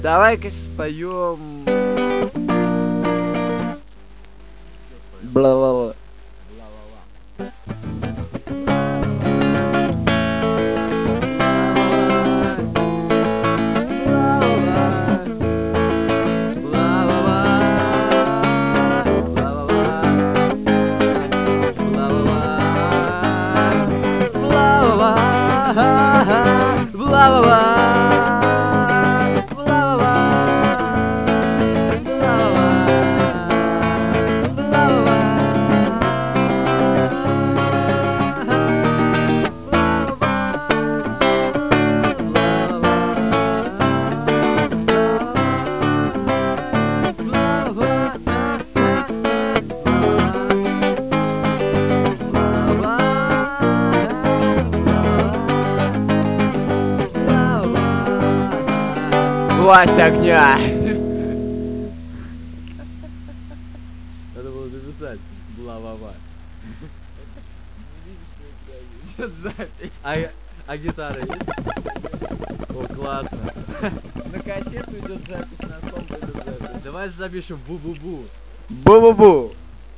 Давай-ка споем. Бла-бла-бла. Власть огня! Надо было записать. Бла-бла-бла. Нет запись. А гитара есть? О, классно. На кассету идет запись, на комп идет запись. Давай запишем бу-бу-бу. Бу-бу-бу.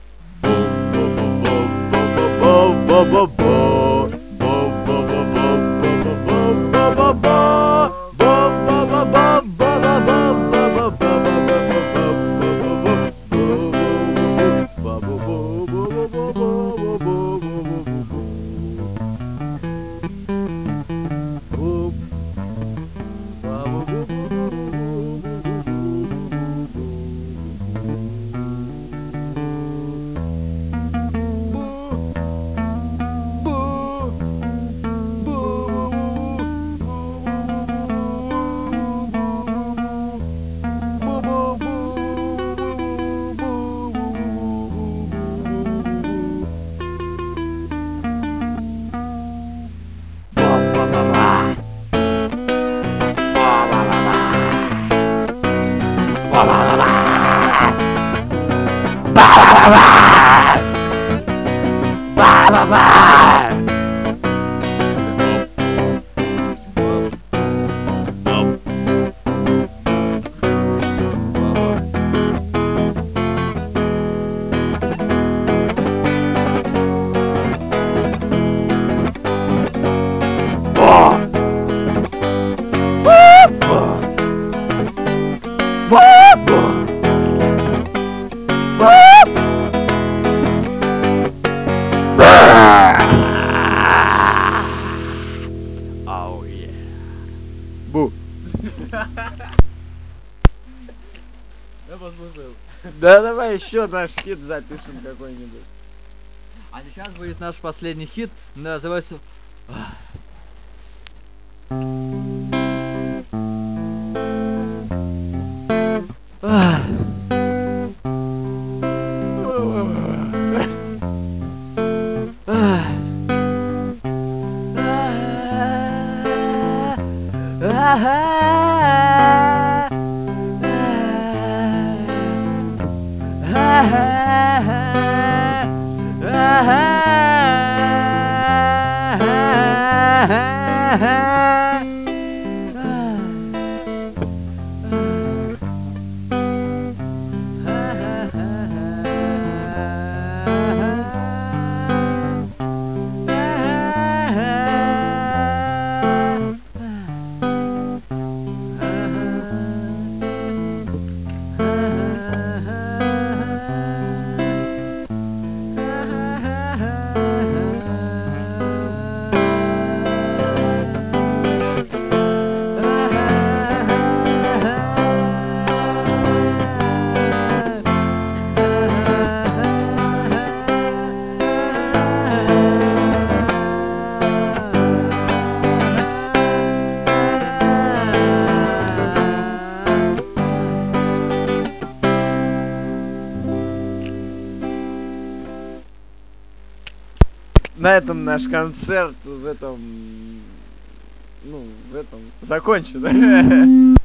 Ау, е. Бу. Я послушал. Да давай еще наш хит запишем какой-нибудь. А сейчас будет наш последний хит. Называется... На этом наш концерт в этом закончен.